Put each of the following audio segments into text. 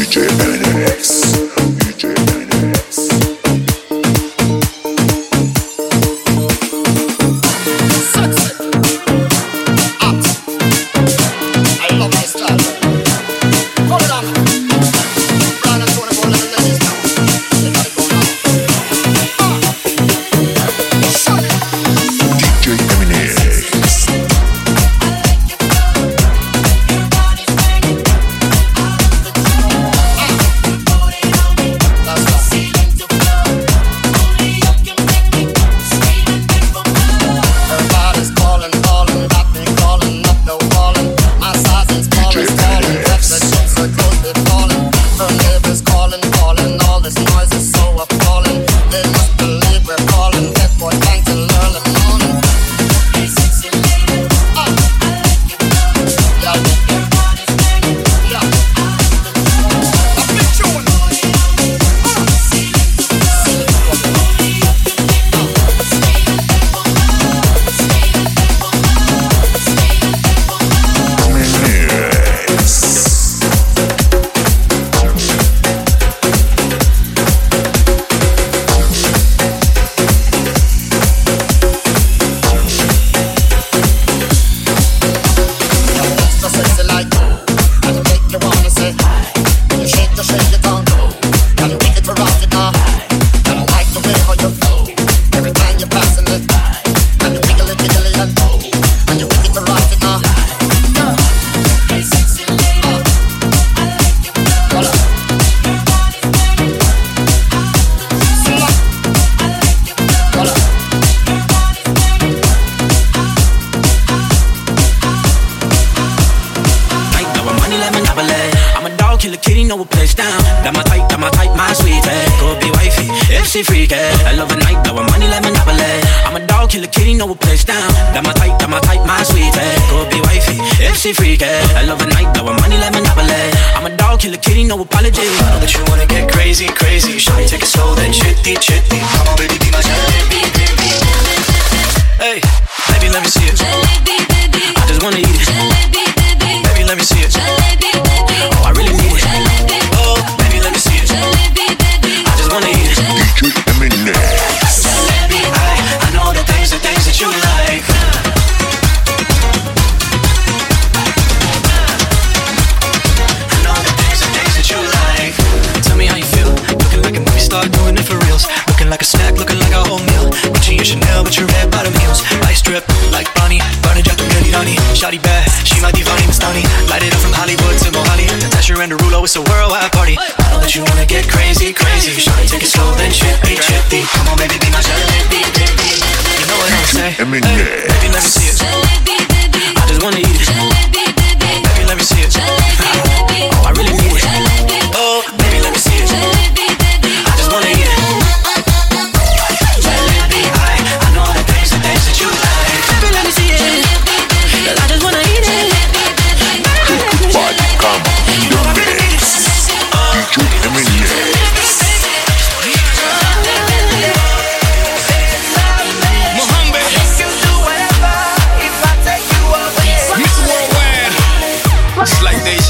she freaky. I love a night, blowin' money like Monopoly. I'm a dog, kill a kitty, know a place down. That my type, my sweetie. Could be wifey, if she freaky. I love a night, blowin' money like Monopoly. I'm a dog, kill a kitty, no apology. I know that you wanna get crazy, crazy. Shawty, take it slow, then chitty, chitty. Come on, baby, be my jalebi, baby. Hey, baby, let me see it. I just wanna eat it. Baby, let me see it. Oh, I really need it. Oh, baby, let me see it. I just wanna eat it. Jalebi, I know the things that you like. I know the things that you like. Tell me how you feel. Looking like a movie star, doing it for reals. Looking like a snack, looking like a whole meal. Gucci and Chanel with your red bottom heels. Ice drip like Bonnie, burning jack to Billy Donnie. Shawty bad, she my divani Mastani. Light it up from Hollywood to Mohali. Natasha and Derulo, it's a worldwide party. I know that you wanna get crazy, crazy. Shawty, take it slow, then chippy, chippy. Come on, baby, be my jalebi, baby. You know what I'm saying? Hey, baby, let me see it. I just wanna eat it. Baby, let me see it. Oh, I really need it. Oh, baby, let me see it. I just wanna eat it. Jalebi, I know the things that you like. Baby, let me see it. I just wanna eat it. You know I really need it. It's like deja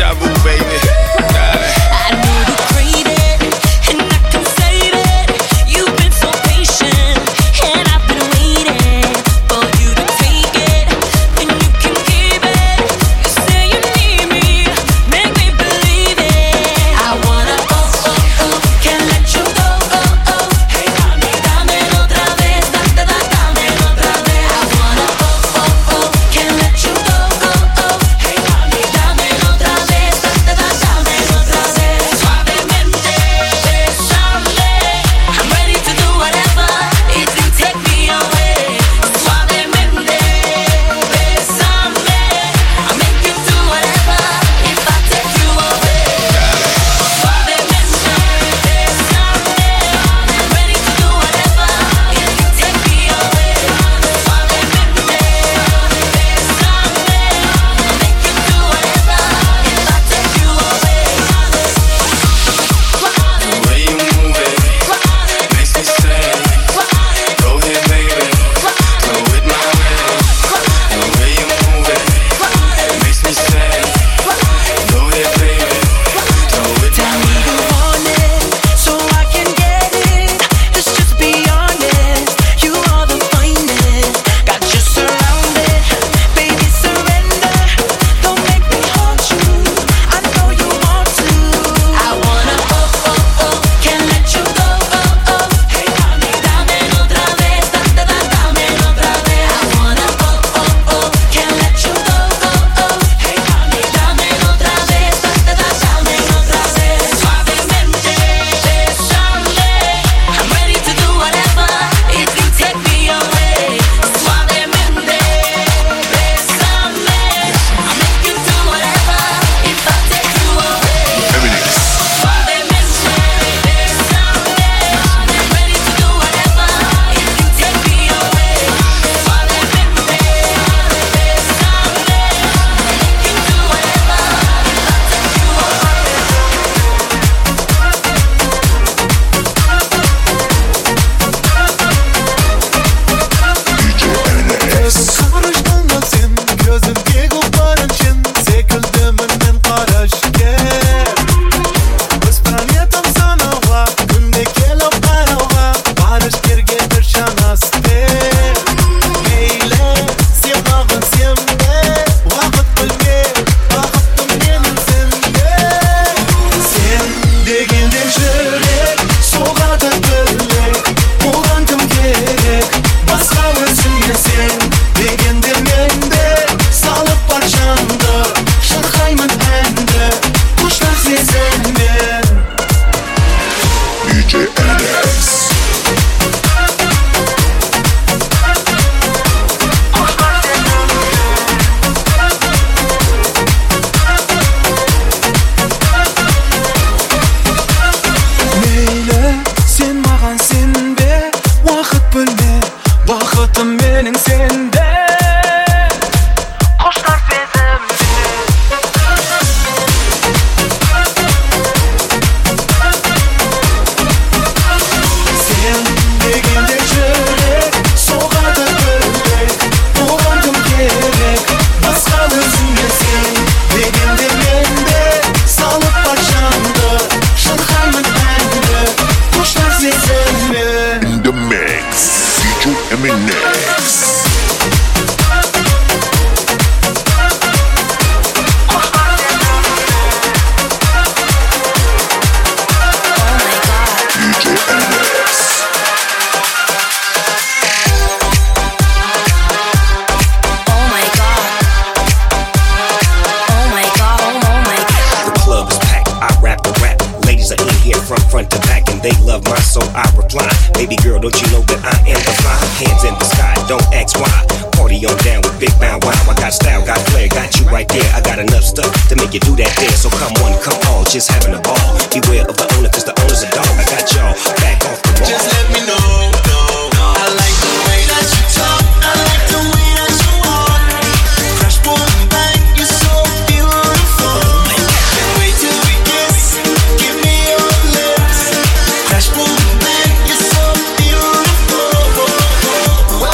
Just having a ball. Beware of the owner, cause the owner's a dog. I got y'all back off the wall. Just let me know, I like the way that you talk. I like the way that you walk. Crash boom bang, you're so beautiful. Can't wait till we kiss. Give me your lips. Crash boom bang, you're so beautiful. Whoa.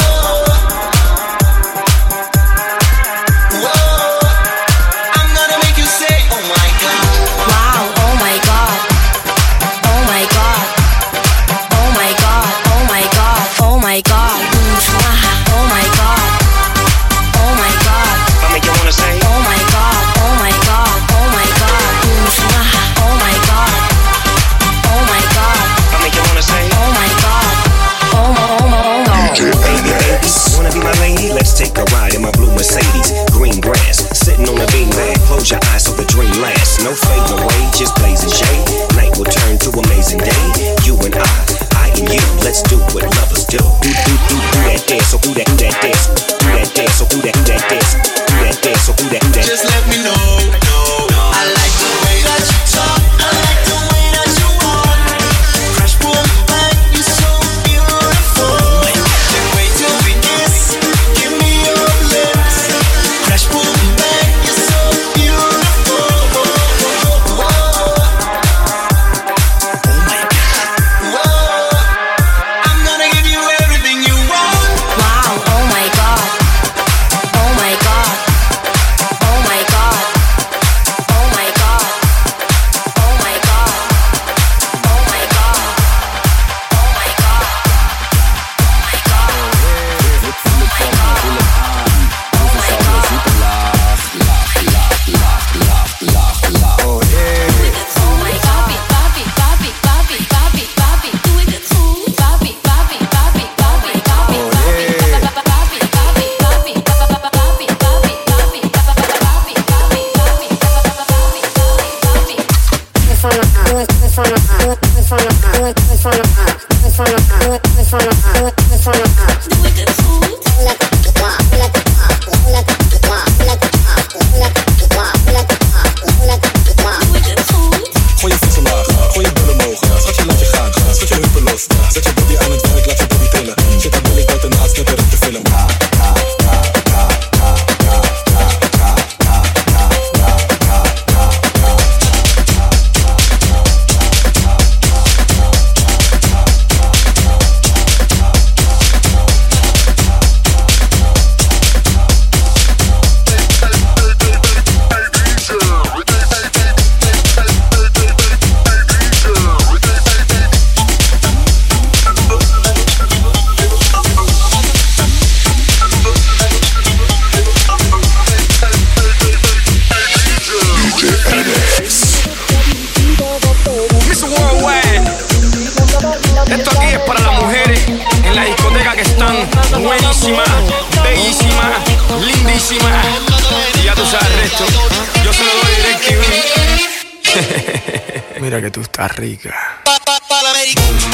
Whoa. I'm gonna make you say, oh my God. Take a ride in my blue Mercedes, green grass, sitting on a beanbag. Close your eyes so the dream lasts. No fading away, just blazing shade. Night will turn to amazing day. You and I and you, let's do what lovers do. Do that dance, so do that dance. Do that dance, so do that dance. Do that dance, so do that dance. Just let me know. I like the way that you talk. I like the way that you walk. Crash boom bang, you're so beautiful. Can't wait till we kiss. Give me your lips. Crash boom bang, you're so beautiful. Whoa. Oh my God. Whoa. I'm gonna give you everything you want. Wow, oh my God. Oh my God. Oh my God. Oh my God. Oh my God. Oh my God. Oh my God. Gooi je voeten laag, gooi je billen omhoog. Schat je laat je gaan, zet je heupen los. Zet je body aan het werk, laat je body trillen. Shit, dan wil ik buitenaast net erin te filmen. Buenísima, bellísima, lindísima. Y ya tú sabes el resto. Yo se lo doy DirecTV. Mira que tú estás rica.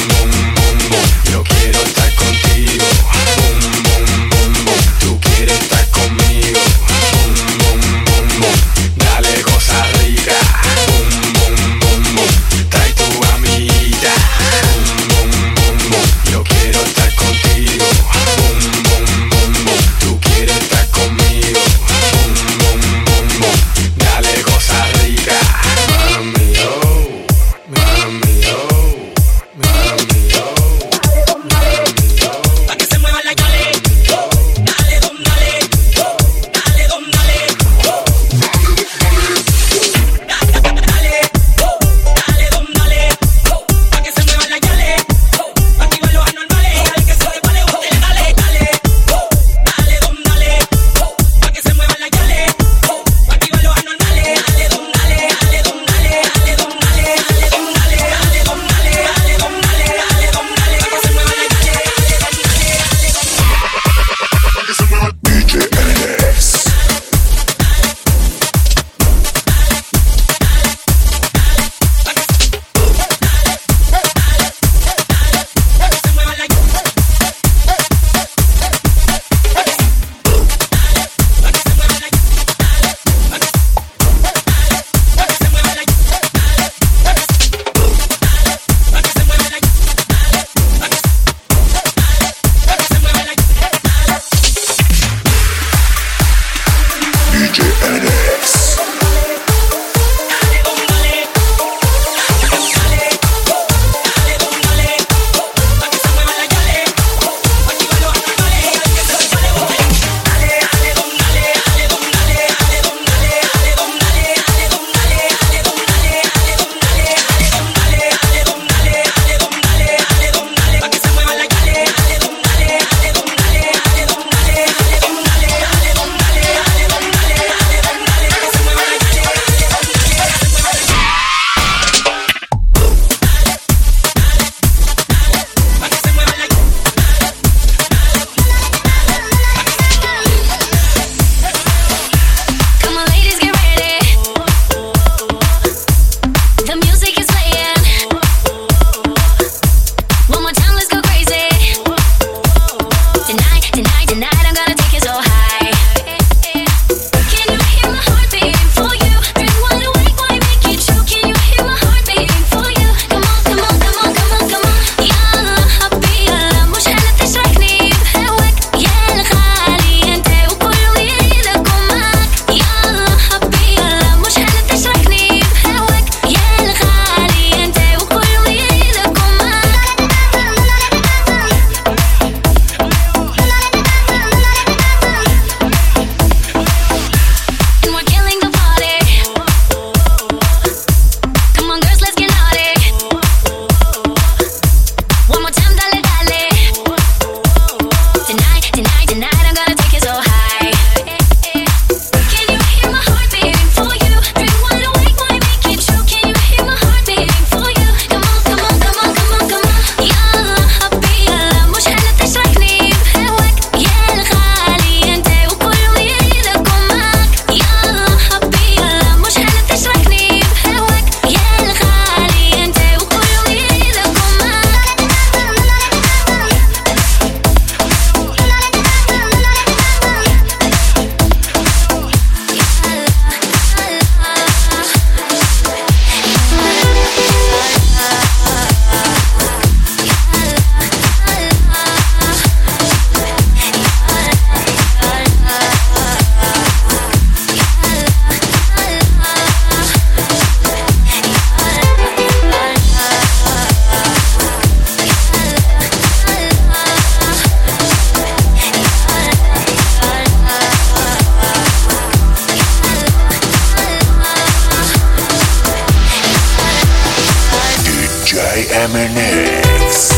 MNX.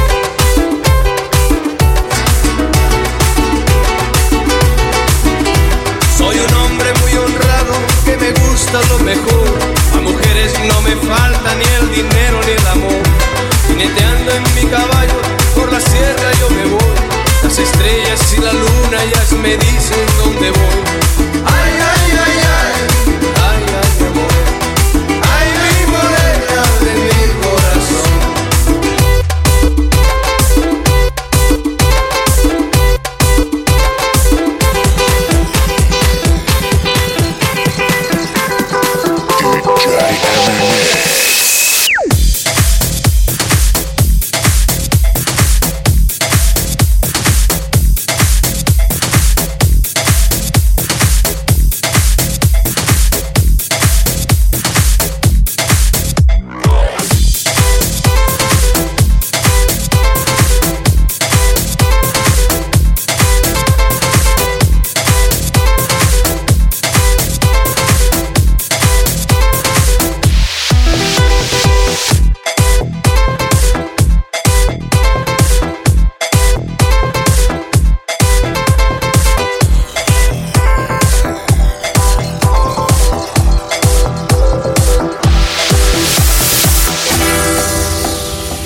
Soy un hombre muy honrado que me gusta lo mejor. A mujeres no me falta ni el dinero ni el amor. Jineteando en mi caballo por la sierra yo me voy. Las estrellas y la luna ellas me dicen dónde voy. Ay, ay, ay, ay, ay, ay, mi amor. Ay, mi morena de mi corazón.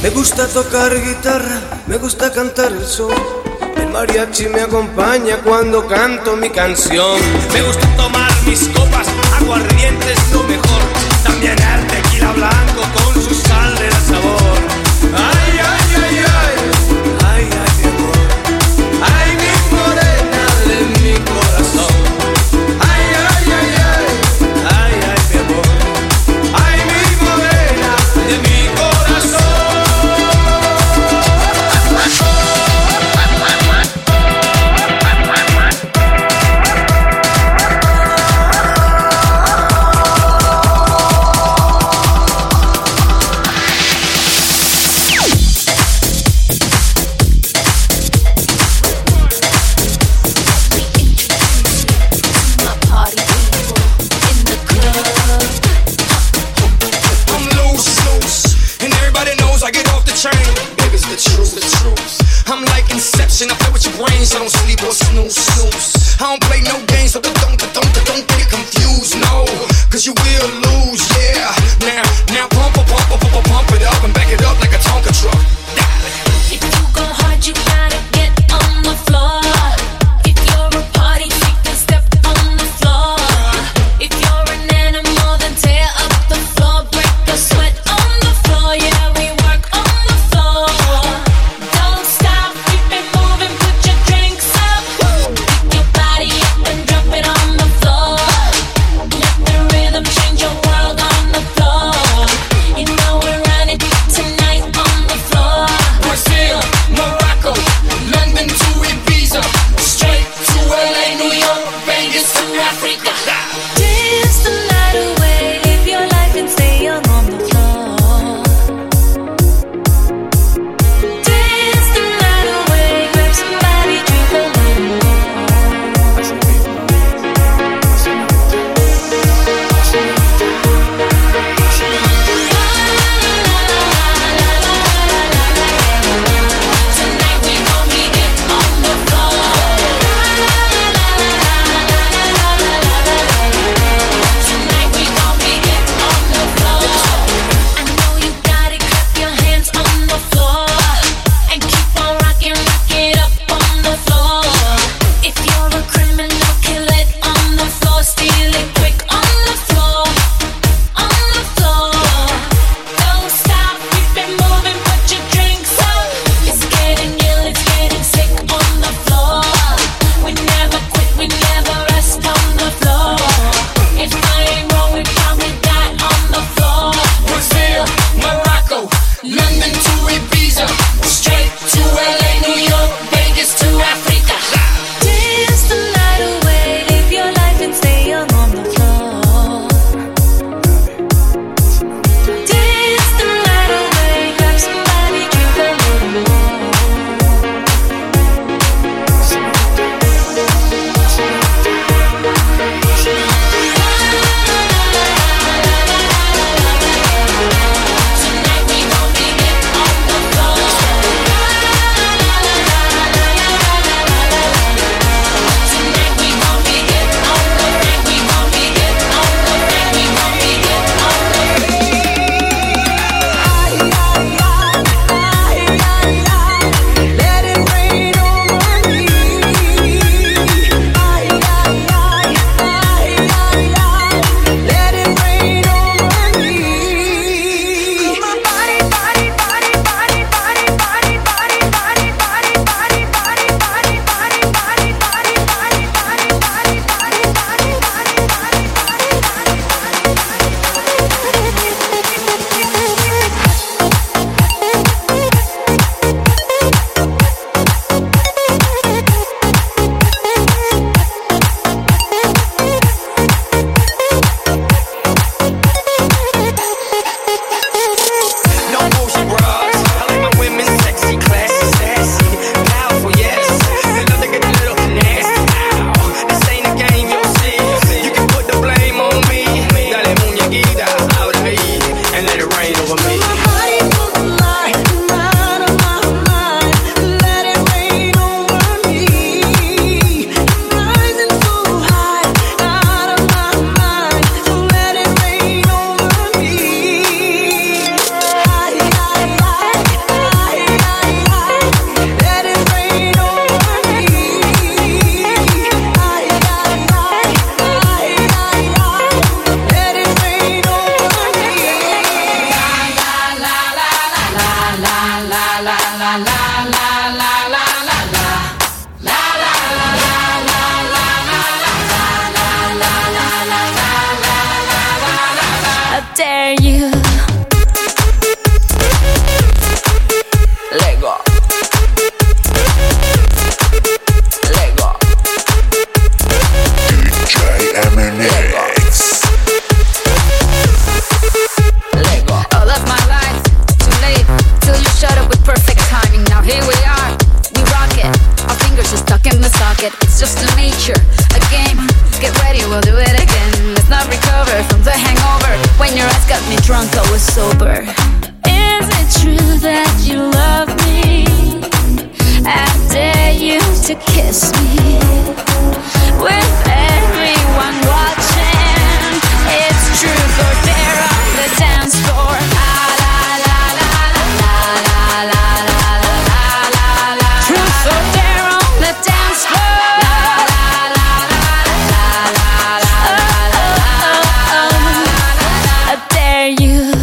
Me gusta tocar guitarra, me gusta cantar el sol. El mariachi me acompaña cuando canto mi canción. Me gusta tomar mis copas, aguardiente es lo mejor. También el tequila blanco con su sal de sabor. Ay, ay, ay, ay, ay, ay, mi amor. Ay, mi morena de mi corazón. Ay, ay, ay, ay, ay, ay, mi amor. Ay, mi morena de mi corazón. I play with your brains, I don't sleep or snooze, snooze. I don't play no games, so don't get confused, no. Cause you will lose, yeah. Now pump it up and back it up like a Tonka truck. If you go hard, you gotta get on the floor. If you're a party freak, then step on the floor. If you're an animal, then tear up the floor. Break the sweat on the floor, yeah, we work on the floor. Don't stop, keep it moving, put your drinks up. Pick your body up and drop it on the floor. Let the rhythm change your world on the floor. You know we're running tonight on the floor. Brazil, Morocco, London to Ibiza, straight to LA, New York, Vegas to Africa. Dance the night away, live your life and stay young on the floor. Dance the night away, grab somebody, drink a little more. Tonight we gon' be it on the floor. Tonight we gon' be it on the floor. I know you got it, clap your hands on the floor. And keep on rocking, rock it up on the floor. If you're a criminal, kill it on the floor. Steal it quick on the floor. On the floor. Don't stop, keep it moving, put your drinks up. It's getting ill, it's getting sick on the floor. We never quit, we never rest on the floor. If I ain't wrong, we probably die on the floor. Brazil, Morocco, London to Ibiza, straight to LA, New York, Vegas to Africa. Dance the night away, live your life and stay young on the floor. Dance the night away, grab somebody, drink a little more. Tonight we gon' be it on the floor. Tonight we gon' be it on the floor. We gon' be it on the floor. We gon' be it on the Let it rain over me. Let it rain over me. My body, body, body, body, body, body, body, body, body, body, body, body, body, body, body, body, body, No bullshit bras. I like my women sexy, classy, sassy, powerful, yes. They love to get a little nasty. Ow, this ain't a game, you'll see. You can put the blame on me. Dale muñequita, out of me, and let it rain over me. My body put the light out of my mind. Let it rain over me. I'm rising so high out of my mind. So let it rain over me. Dare you? Let go. Let go. DJ MNX. Let go. All of my life, too late till you shut up with perfect timing. Now here we are, we rock it. Our fingers are stuck in the socket. It's just a nature, a game. Get ready, we'll do it again. Let's not recover from the hangover. When your eyes got me drunk, I was sober. Is it true that you love me? I dare you to kiss me with everyone watching. It's truth or dare on the dance floor. La la la la la la la la la la la. Truth or dare on the dance floor. La la la la la la la la. I dare you.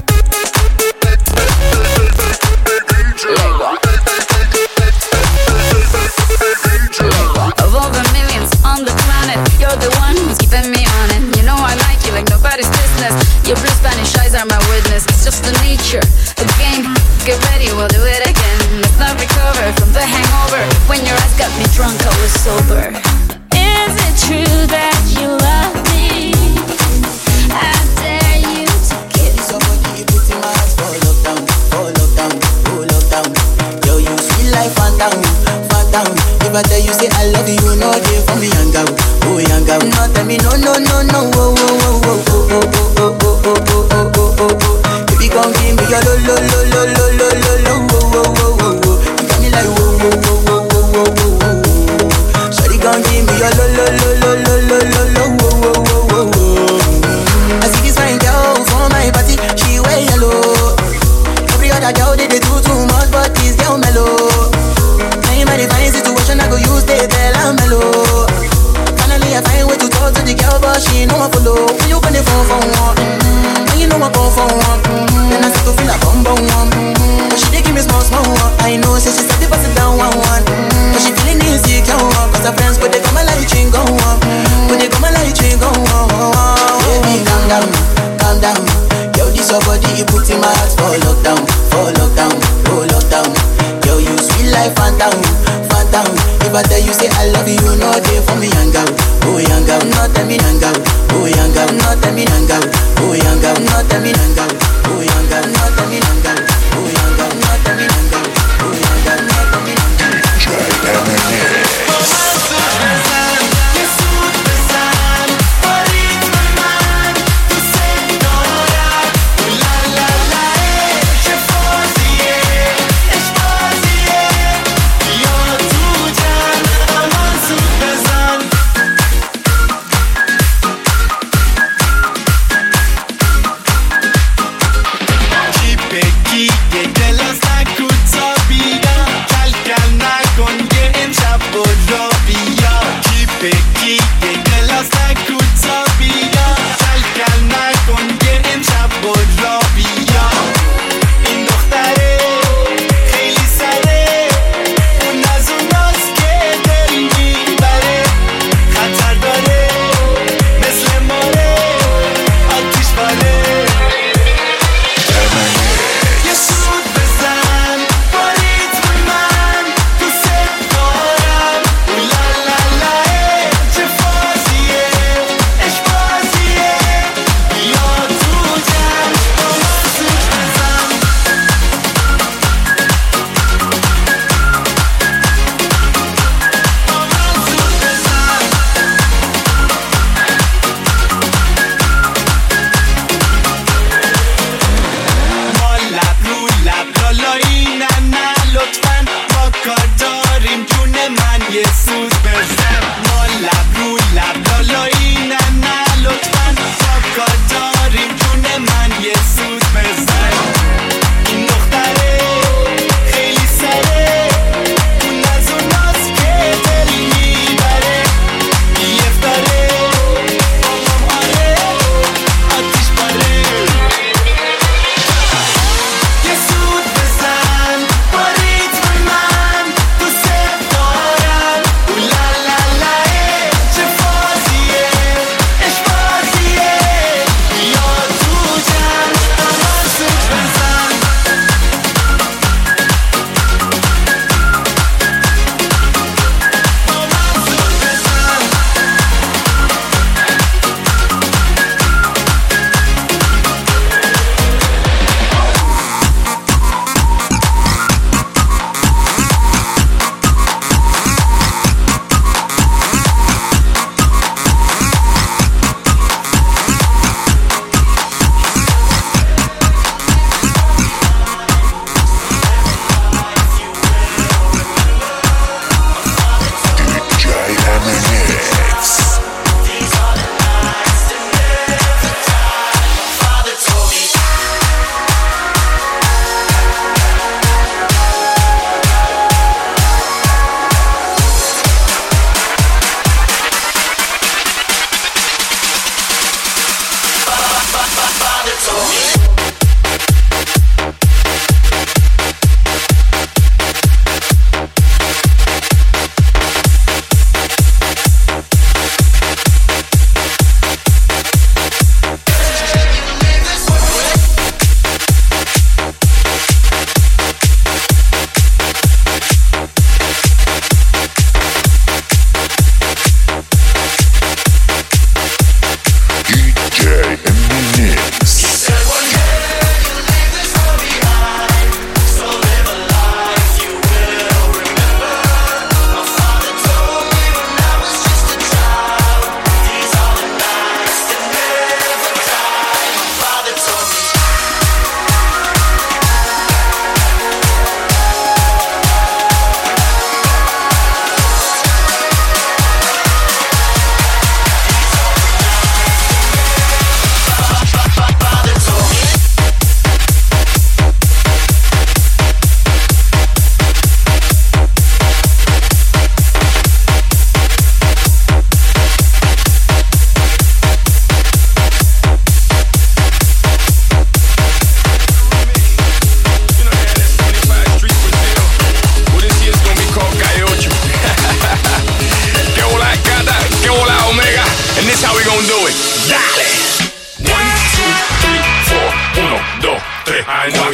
Of all the millions on the planet, you're the one who's keeping me on it. You know I like you like nobody's business. Your blue Spanish eyes are my witness. It's just a nature, a game. Get ready, we'll do it again. Let's not recover from the hangover. When your eyes got me drunk, I was sober. Is it true that you love me? I dare you to kiss somebody, you put in my heart for lockdown, for lockdown, for lockdown. Yo, you sweet life, phantom, phantom. If I tell you say I love you, no day for me, young girl, oh young girl. No tell me no, no, no, no, oh, oh, oh, oh, oh, oh, oh, oh, oh, oh, oh, oh, oh. Baby, come give me your lo, lo, lo, lo, lo, lo, lo, lo, oh, oh, oh, oh, oh. You got me like whoa, whoa, whoa, whoa, whoa, whoa, whoa, whoa. Shawty, come give me your lo, lo, lo, lo, lo, lo, lo, lo, oh, oh, oh, oh, oh. I see this fine girl for my party, she wear yellow. Every other girl they do too much, but this girl mellow. Now in my fine situation, I go use the tell I'm mellow. Finally I find way to talk to the girl, but she ain't know I follow. When you gonna phone for one? When you know I phone for one? Then I start to feel a bum bum one. But she dey give me small small one. I know, say she said the person down one one. But she feeling insecure, cause her friends but they come like chewing gum. But they come like chewing gum. Baby, calm down, calm down. Yo, this your body, you put in my heart for lockdown, for lockdown, for lockdown. Yo, you sweet life, phantom, phantom. If I tell you say I love you, no day for me, young girl, oh young girl. No tell me, young girl, oh young girl. No tell me, young girl, oh young girl. No tell me, young girl, oh young girl. No tell me, young girl, oh young girl. No tell me, young girl, oh young girl. No tell me, young girl.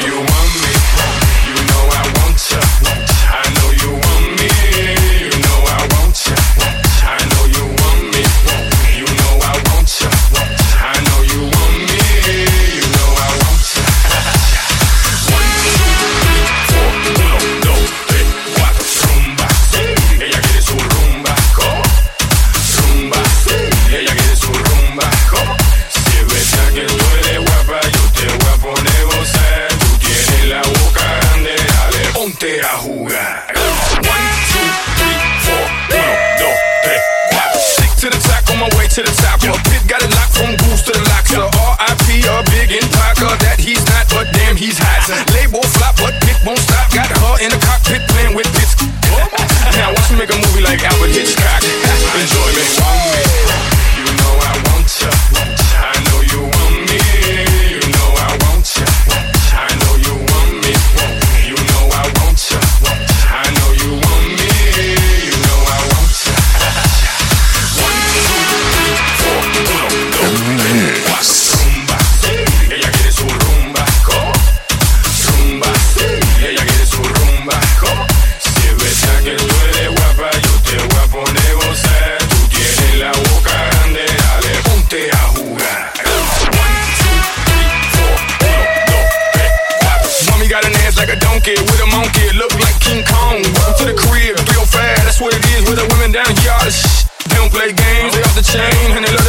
you want me. You know I want ya. I know you want me. You know I want ya. I know you want me. You know I want ya. I know you want me. You know I want ya. 1, 2, 3, 4, 1, 2, 3, 4. Rumba, ella quiere su rumba. Rumba, ella quiere su rumba. Si es verdad que tú eres guapa, yo te voy a poner gozar. Tú tienes la boca grande, dale, ponte a jugar. 1, 2, 3, 4, 1, 2, 3, 4. Stick to the top, on my way to the top. My pit got it locked from goose to the lock. So R.I.P. a big in Parker, that he's not, but damn he's hot. Label flop, but pit won't stop. Got her in the cockpit playing with bits. Now watch me make a movie like Albert Hitchcock. Enjoy me. You know I want ya. I know you want me. You know I want ya. I know you want me. You know I want ya. I know you want me. You know I want ya. 1, 2, 3, 4, 1, 2, 3, 4. Rumba, ella quiere su rumba. Rumba, ella quiere su rumba. Si es verdad que tú eres guapa, yo te voy a poner gozar. Tú tienes la boca grande, dale, ponte a jugar. 1, 2, 3, 4, 1, 2, 3, 4. Mommy got an ass like a donkey with a monkey, look like King Kong. Welcome to the crib, 305, that's what it is with the women down here. All the shit. They don't play games, they off the chain, and they love